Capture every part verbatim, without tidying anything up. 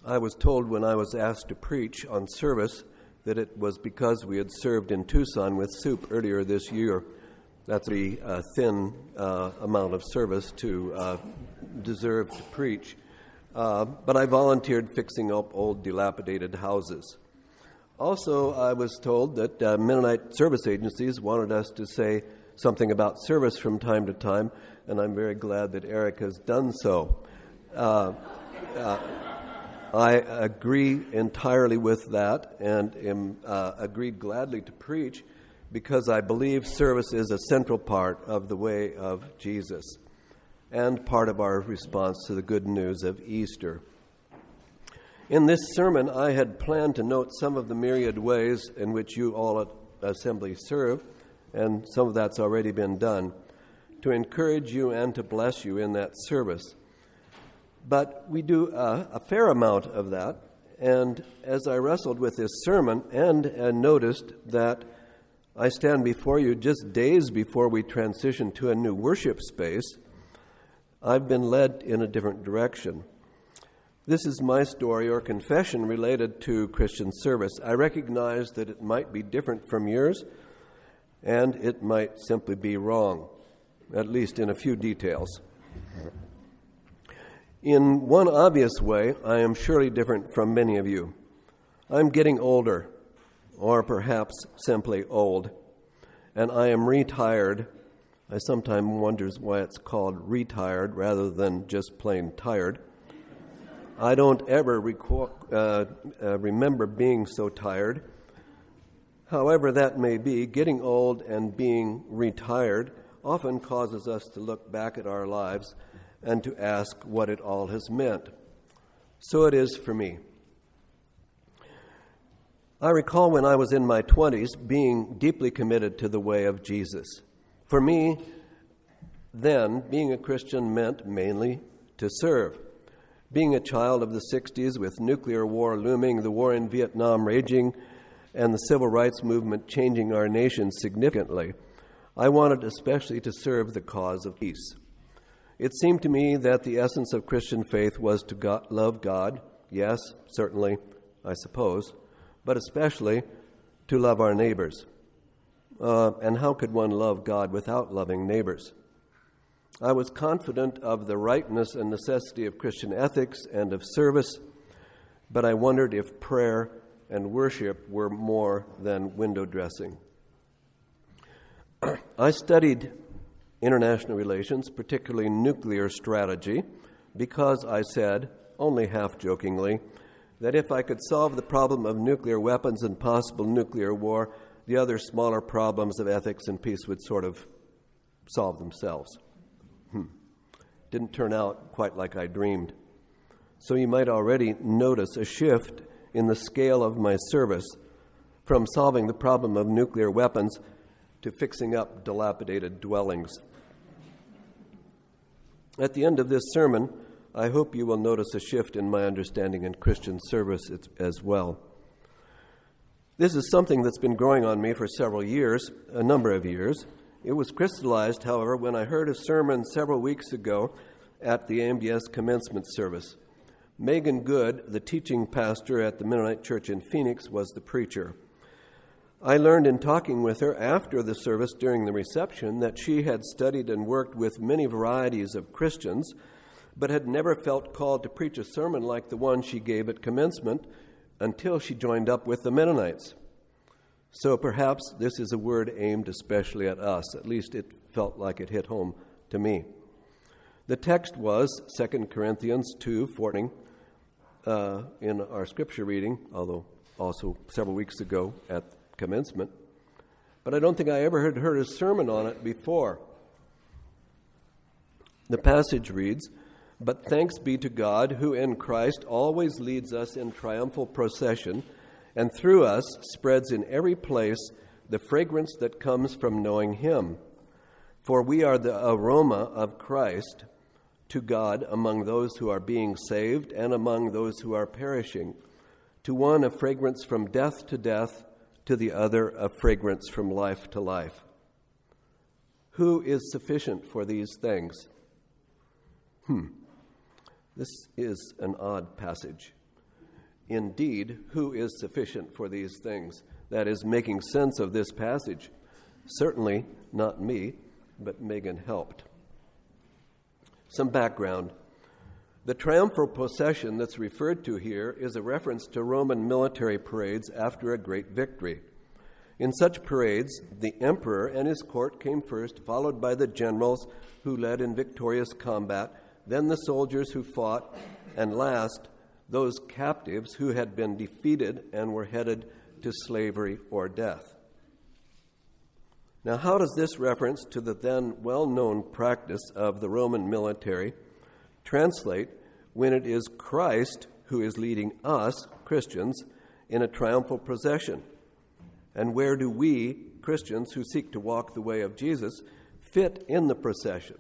I was told when I was asked to preach on service that it was because we had served in Tucson with soup earlier this year. That's a uh, thin uh, amount of service to uh, deserve to preach. Uh, but I volunteered fixing up old dilapidated houses. Also, I was told that uh, Mennonite service agencies wanted us to say something about service from time to time, and I'm very glad that Eric has done so. Uh, uh, I agree entirely with that and am uh, agreed gladly to preach because I believe service is a central part of the way of Jesus and part of our response to the good news of Easter. In this sermon, I had planned to note some of the myriad ways in which you all at Assembly serve, and some of that's already been done, to encourage you and to bless you in that service. But we do a, a fair amount of that, and as I wrestled with this sermon and, and noticed that I stand before you just days before we transition to a new worship space, I've been led in a different direction. This is my story or confession related to Christian service. I recognize that it might be different from yours, and it might simply be wrong, at least in a few details. In one obvious way, I am surely different from many of you. I'm getting older, or perhaps simply old, and I am retired. I sometimes wonder why it's called retired rather than just plain tired. I don't ever reco- uh, uh, remember being so tired. However that may be, getting old and being retired often causes us to look back at our lives and to ask what it all has meant. So it is for me. I recall when I was in my twenties being deeply committed to the way of Jesus. For me, then, being a Christian meant mainly to serve. Being a child of the sixties with nuclear war looming, the war in Vietnam raging, and the civil rights movement changing our nation significantly, I wanted especially to serve the cause of peace. It seemed to me that the essence of Christian faith was to God, love God, yes, certainly, I suppose, but especially to love our neighbors. Uh, and how could one love God without loving neighbors? I was confident of the rightness and necessity of Christian ethics and of service, but I wondered if prayer and worship were more than window dressing. I studied international relations, particularly nuclear strategy, because I said, only half-jokingly, that if I could solve the problem of nuclear weapons and possible nuclear war, the other smaller problems of ethics and peace would sort of solve themselves. Hmm. Didn't turn out quite like I dreamed. So you might already notice a shift in the scale of my service from solving the problem of nuclear weapons to fixing up dilapidated dwellings. At the end of this sermon, I hope you will notice a shift in my understanding in Christian service as well. This is something that's been growing on me for several years, a number of years. It was crystallized, however, when I heard a sermon several weeks ago at the A M B S commencement service. Megan Good, the teaching pastor at the Mennonite Church in Phoenix, was the preacher. I learned in talking with her after the service during the reception that she had studied and worked with many varieties of Christians, but had never felt called to preach a sermon like the one she gave at commencement until she joined up with the Mennonites. So perhaps this is a word aimed especially at us. At least it felt like it hit home to me. The text was Second Corinthians two fourteen uh, in our scripture reading, although also several weeks ago at commencement. But I don't think I ever had heard a sermon on it before. The passage reads, "But thanks be to God, who in Christ always leads us in triumphal procession, and through us spreads in every place the fragrance that comes from knowing Him. For we are the aroma of Christ to God among those who are being saved and among those who are perishing. To one a fragrance from death to death, to the other a fragrance from life to life. Who is sufficient for these things?" Hmm. This is an odd passage. Indeed, who is sufficient for these things? That is, making sense of this passage. Certainly not me, but Megan helped. Some background. The triumphal procession that's referred to here is a reference to Roman military parades after a great victory. In such parades, the emperor and his court came first, followed by the generals who led in victorious combat, then the soldiers who fought, and last, those captives who had been defeated and were headed to slavery or death. Now, how does this reference to the then well-known practice of the Roman military translate when it is Christ who is leading us, Christians, in a triumphal procession? And where do we, Christians who seek to walk the way of Jesus, fit in the procession?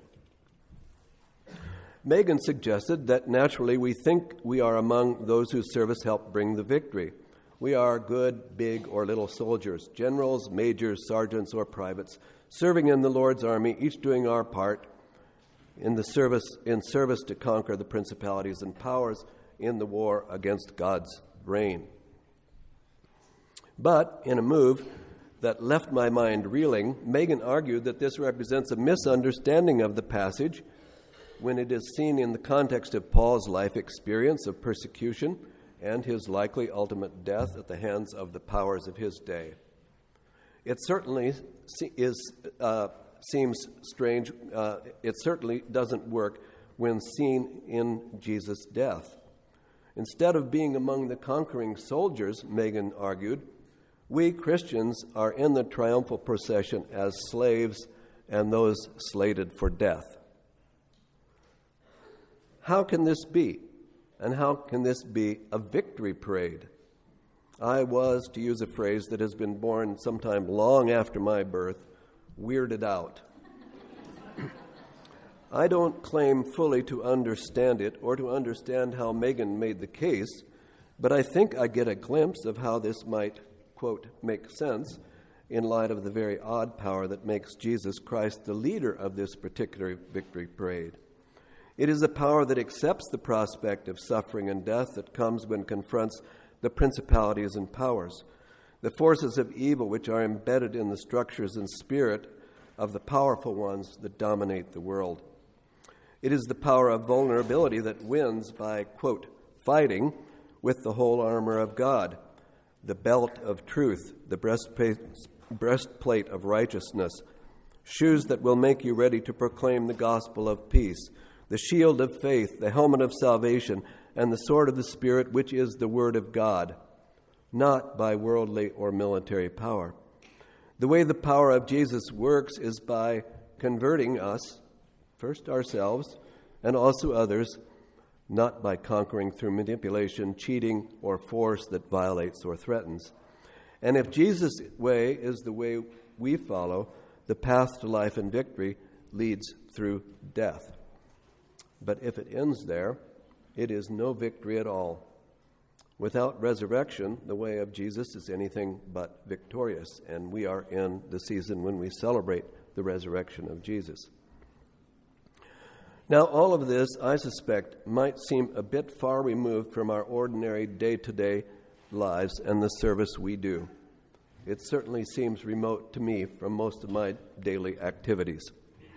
Megan suggested that naturally we think we are among those whose service helped bring the victory. We are good, big, or little soldiers, generals, majors, sergeants, or privates, serving in the Lord's army, each doing our part in the service in service to conquer the principalities and powers in the war against God's reign. But in a move that left my mind reeling, Megan argued that this represents a misunderstanding of the passage when it is seen in the context of Paul's life experience of persecution and his likely ultimate death at the hands of the powers of his day. It certainly is uh, seems strange. Uh, it certainly doesn't work when seen in Jesus' death. Instead of being among the conquering soldiers, Megan argued, we Christians are in the triumphal procession as slaves and those slated for death. How can this be? And how can this be a victory parade? I was, to use a phrase that has been born sometime long after my birth, weirded out. I don't claim fully to understand it or to understand how Megan made the case, but I think I get a glimpse of how this might, quote, make sense in light of the very odd power that makes Jesus Christ the leader of this particular victory parade. It is a power that accepts the prospect of suffering and death that comes when confronts the principalities and powers, the forces of evil which are embedded in the structures and spirit of the powerful ones that dominate the world. It is the power of vulnerability that wins by, quote, fighting with the whole armor of God, the belt of truth, the breastplate, breastplate of righteousness, shoes that will make you ready to proclaim the gospel of peace, the shield of faith, the helmet of salvation, and the sword of the Spirit, which is the word of God, not by worldly or military power. The way the power of Jesus works is by converting us, first ourselves, and also others, not by conquering through manipulation, cheating, or force that violates or threatens. And if Jesus' way is the way we follow, the path to life and victory leads through death. But if it ends there, it is no victory at all. Without resurrection, the way of Jesus is anything but victorious, and we are in the season when we celebrate the resurrection of Jesus. Now, all of this, I suspect, might seem a bit far removed from our ordinary day-to-day lives and the service we do. It certainly seems remote to me from most of my daily activities.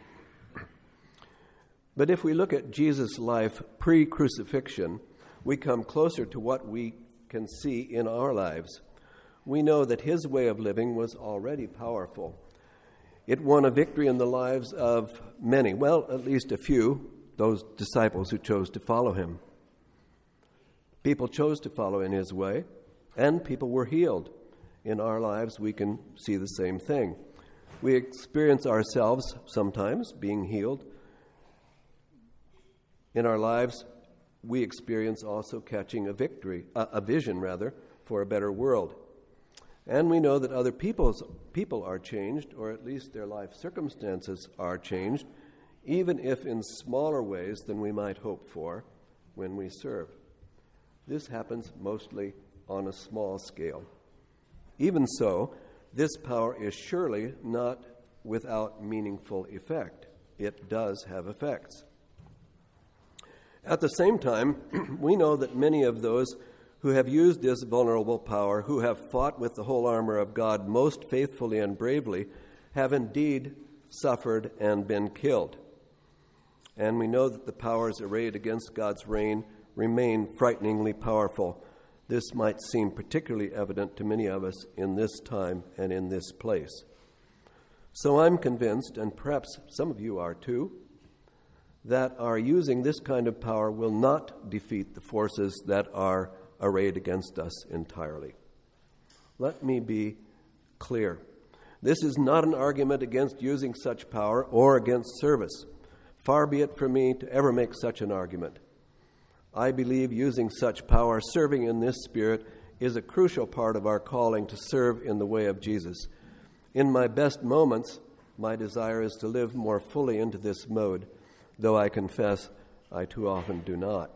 But if we look at Jesus' life pre-crucifixion, we come closer to what we can see in our lives. We know that his way of living was already powerful. It won a victory in the lives of many, well, at least a few, those disciples who chose to follow him. People chose to follow in his way, and people were healed. In our lives, we can see the same thing. We experience ourselves sometimes being healed. In our lives, we experience also catching a victory, a, a vision rather, for a better world. And we know that other people's people are changed, or at least their life circumstances are changed, even if in smaller ways than we might hope for when we serve. This happens mostly on a small scale. Even so, this power is surely not without meaningful effect. It does have effects. At the same time, we know that many of those who have used this vulnerable power, who have fought with the whole armor of God most faithfully and bravely, have indeed suffered and been killed. And we know that the powers arrayed against God's reign remain frighteningly powerful. This might seem particularly evident to many of us in this time and in this place. So I'm convinced, and perhaps some of you are too, that our using this kind of power will not defeat the forces that are arrayed against us entirely. Let me be clear. This is not an argument against using such power or against service. Far be it from me to ever make such an argument. I believe using such power, serving in this spirit, is a crucial part of our calling to serve in the way of Jesus. In my best moments, my desire is to live more fully into this mode, though I confess I too often do not.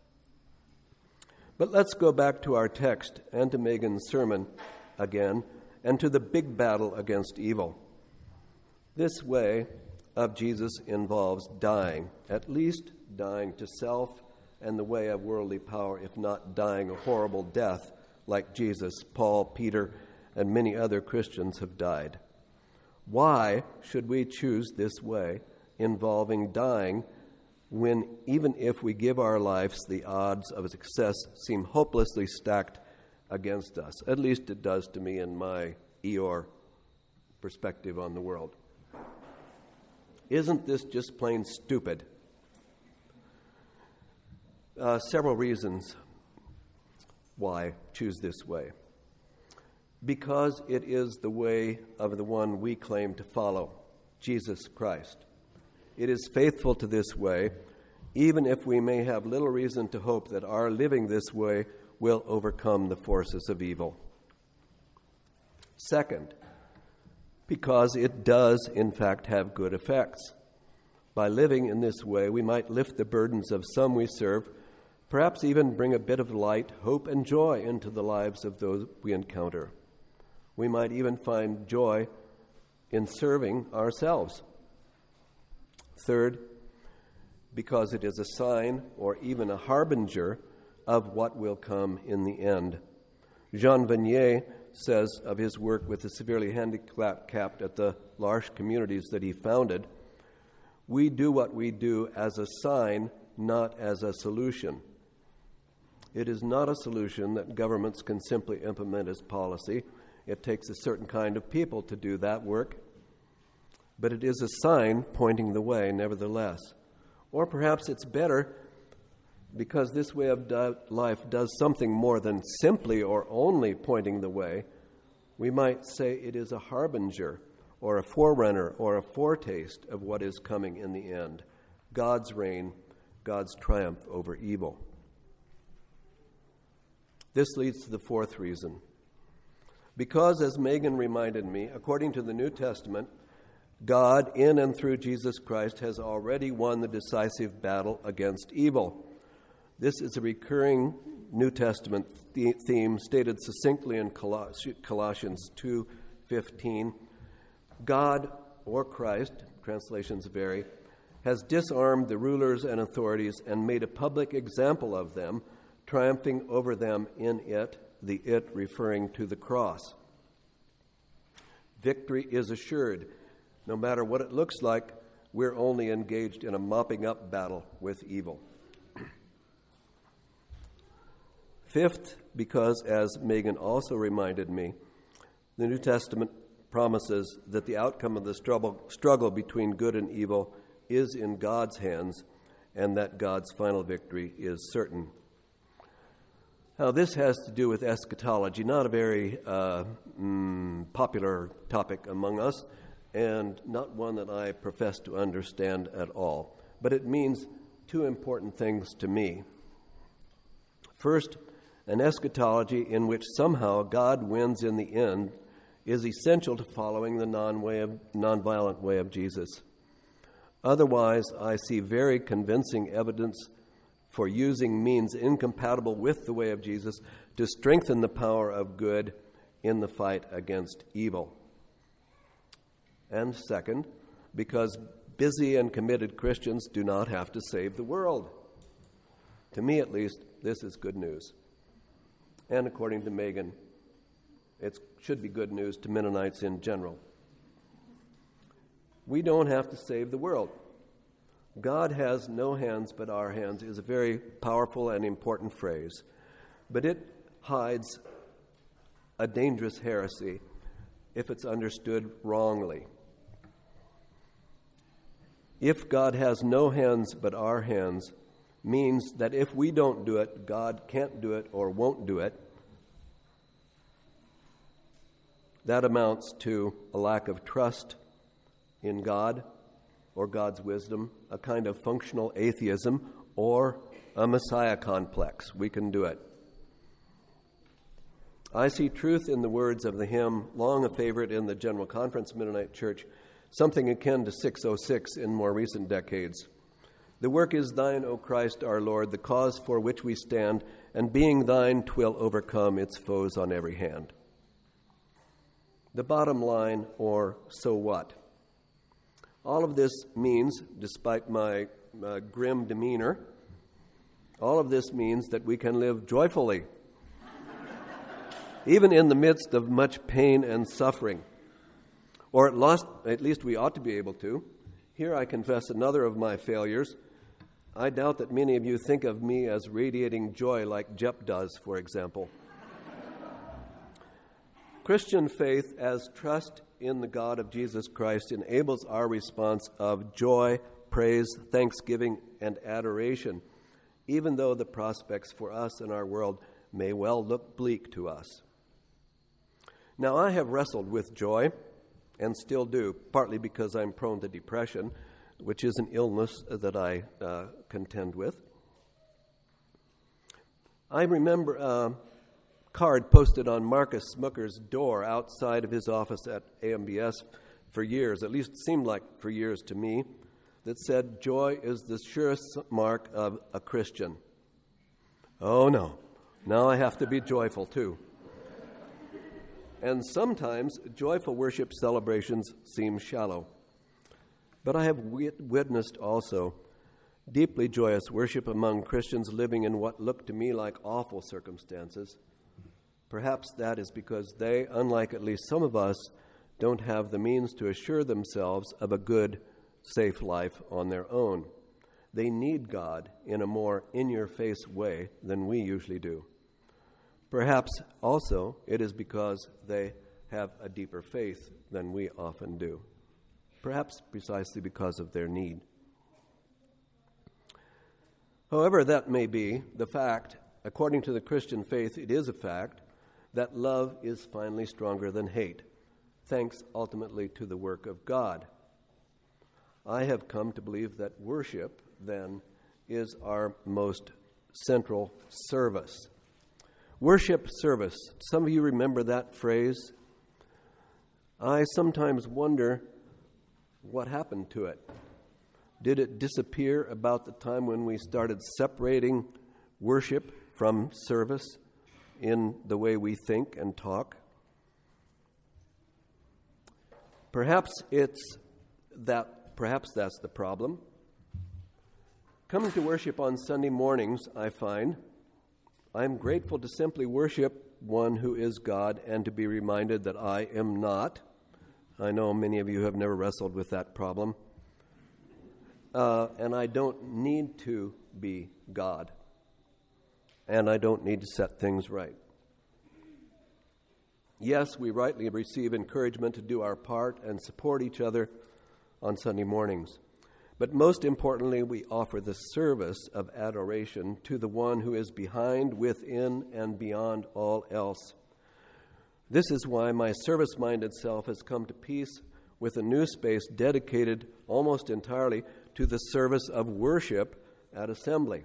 But let's go back to our text and to Megan's sermon again, and to the big battle against evil. This way of Jesus involves dying, at least dying to self and the way of worldly power, if not dying a horrible death like Jesus, Paul, Peter, and many other Christians have died. Why should we choose this way involving dying when, even if we give our lives, the odds of success seem hopelessly stacked against us? At least it does to me in my Eeyore perspective on the world. Isn't this just plain stupid? Uh, several reasons why choose this way. Because it is the way of the one we claim to follow, Jesus Christ. It is faithful to this way, even if we may have little reason to hope that our living this way will overcome the forces of evil. Second, because it does, in fact, have good effects. By living in this way, we might lift the burdens of some we serve, perhaps even bring a bit of light, hope, and joy into the lives of those we encounter. We might even find joy in serving ourselves. Third, because it is a sign or even a harbinger of what will come in the end. Jean Vanier says of his work with the severely handicapped at the L'Arche communities that he founded, "We do what we do as a sign, not as a solution. It is not a solution that governments can simply implement as policy. It takes a certain kind of people to do that work. But it is a sign pointing the way, nevertheless. Or perhaps it's better because this way of do- life does something more than simply or only pointing the way. We might say it is a harbinger or a forerunner or a foretaste of what is coming in the end, God's reign, God's triumph over evil." This leads to the fourth reason. Because, as Megan reminded me, according to the New Testament, God, in and through Jesus Christ, has already won the decisive battle against evil. This is a recurring New Testament theme stated succinctly in Colossians two fifteen. God, or Christ, translations vary, has disarmed the rulers and authorities and made a public example of them, triumphing over them in it, the it referring to the cross. Victory is assured. No matter what it looks like, we're only engaged in a mopping up battle with evil. Fifth, because, as Megan also reminded me, the New Testament promises that the outcome of the struggle, struggle between good and evil is in God's hands and that God's final victory is certain. Now, this has to do with eschatology, not a very uh, mm, popular topic among us, and not one that I profess to understand at all. But it means two important things to me. First, an eschatology in which somehow God wins in the end is essential to following the non-way of, nonviolent way of Jesus. Otherwise, I see very convincing evidence for using means incompatible with the way of Jesus to strengthen the power of good in the fight against evil. And second, because busy and committed Christians do not have to save the world. To me, at least, this is good news. And according to Megan, it should be good news to Mennonites in general. We don't have to save the world. God has no hands but our hands is a very powerful and important phrase, but it hides a dangerous heresy if it's understood wrongly. If God has no hands but our hands means that if we don't do it, God can't do it or won't do it. That amounts to a lack of trust in God or God's wisdom, a kind of functional atheism, or a Messiah complex. We can do it. I see truth in the words of the hymn, long a favorite in the General Conference Mennonite Church, something akin to six oh six in more recent decades. The work is thine, O Christ our Lord, the cause for which we stand, and being thine, 'twill overcome its foes on every hand. The bottom line, or so what? All of this means, despite my uh, grim demeanor, all of this means that we can live joyfully, even in the midst of much pain and suffering. Or at, lost, at least we ought to be able to. Here I confess another of my failures. I doubt that many of you think of me as radiating joy like Jep does, for example. Christian faith as trust in the God of Jesus Christ enables our response of joy, praise, thanksgiving, and adoration, even though the prospects for us and our world may well look bleak to us. Now, I have wrestled with joy, and still do, partly because I'm prone to depression, which is an illness that I uh, contend with. I remember a card posted on Marcus Smucker's door outside of his office at A M B S for years, at least it seemed like for years to me, that said, "Joy is the surest mark of a Christian." Oh no, now I have to be joyful too. And sometimes joyful worship celebrations seem shallow. But I have wit- witnessed also deeply joyous worship among Christians living in what look to me like awful circumstances. Perhaps that is because they, unlike at least some of us, don't have the means to assure themselves of a good, safe life on their own. They need God in a more in-your-face way than we usually do. Perhaps also it is because they have a deeper faith than we often do. Perhaps precisely because of their need. However that may be, the fact, according to the Christian faith, it is a fact that love is finally stronger than hate, thanks ultimately to the work of God. I have come to believe that worship, then, is our most central service. Worship service. Some of you remember that phrase. I sometimes wonder what happened to it. Did it disappear about the time when we started separating worship from service in the way we think and talk? Perhaps it's that, perhaps that's the problem. Coming to worship on Sunday mornings, I find, I'm grateful to simply worship one who is God and to be reminded that I am not. I know many of you have never wrestled with that problem. Uh, and I don't need to be God. And I don't need to set things right. Yes, we rightly receive encouragement to do our part and support each other on Sunday mornings. But most importantly, we offer the service of adoration to the one who is behind, within, and beyond all else. This is why my service-minded self has come to peace with a new space dedicated almost entirely to the service of worship at Assembly.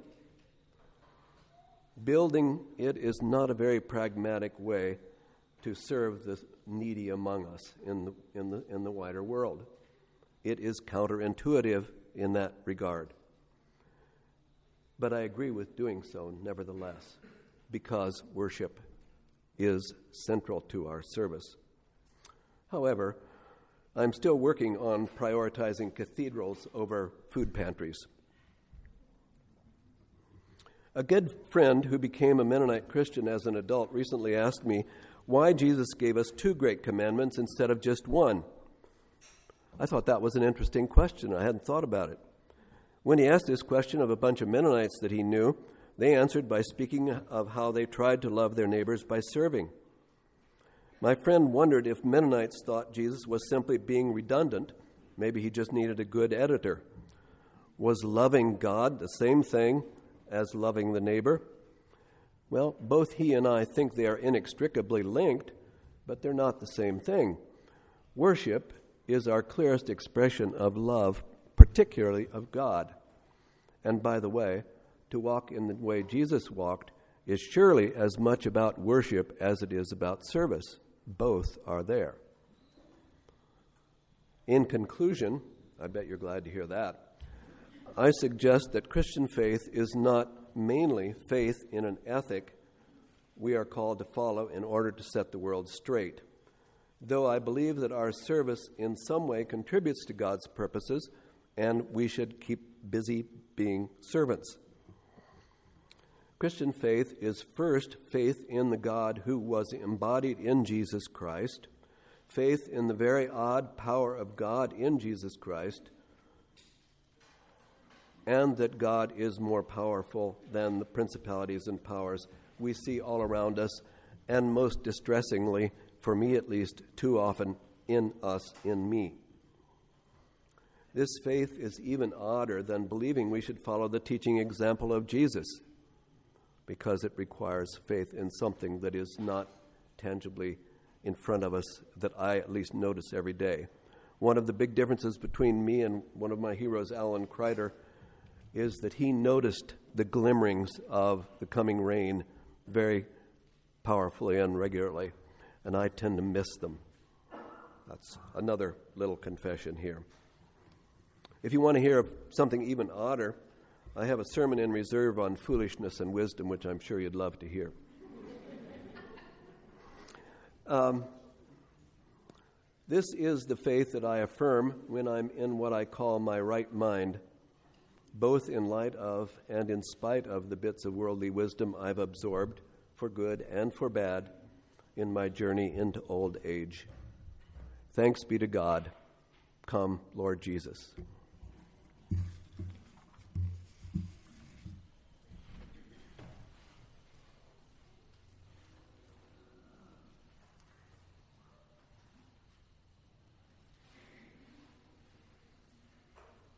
Building it is not a very pragmatic way to serve the needy among us in the, in the, in the wider world. It is counterintuitive in that regard. But I agree with doing so nevertheless, because worship is central to our service. However, I'm still working on prioritizing cathedrals over food pantries. A good friend who became a Mennonite Christian as an adult recently asked me why Jesus gave us two great commandments instead of just one. I thought that was an interesting question. I hadn't thought about it. When he asked this question of a bunch of Mennonites that he knew, they answered by speaking of how they tried to love their neighbors by serving. My friend wondered if Mennonites thought Jesus was simply being redundant. Maybe he just needed a good editor. Was loving God the same thing as loving the neighbor? Well, both he and I think they are inextricably linked, but they're not the same thing. Worship is our clearest expression of love, particularly of God. And by the way, to walk in the way Jesus walked is surely as much about worship as it is about service. Both are there. In conclusion, I bet you're glad to hear that, I suggest that Christian faith is not mainly faith in an ethic we are called to follow in order to set the world straight. Though I believe that our service in some way contributes to God's purposes, and we should keep busy being servants. Christian faith is first faith in the God who was embodied in Jesus Christ, faith in the very odd power of God in Jesus Christ, and that God is more powerful than the principalities and powers we see all around us, and most distressingly, for me at least, too often, in us, in me. This faith is even odder than believing we should follow the teaching example of Jesus, because it requires faith in something that is not tangibly in front of us, that I at least notice every day. One of the big differences between me and one of my heroes, Alan Kreider, is that he noticed the glimmerings of the coming rain very powerfully and regularly, and I tend to miss them. That's another little confession here. If you want to hear of something even odder, I have a sermon in reserve on foolishness and wisdom, which I'm sure you'd love to hear. Um, this is the faith that I affirm when I'm in what I call my right mind, both in light of and in spite of the bits of worldly wisdom I've absorbed, for good and for bad, in my journey into old age. Thanks be to God. Come, Lord Jesus.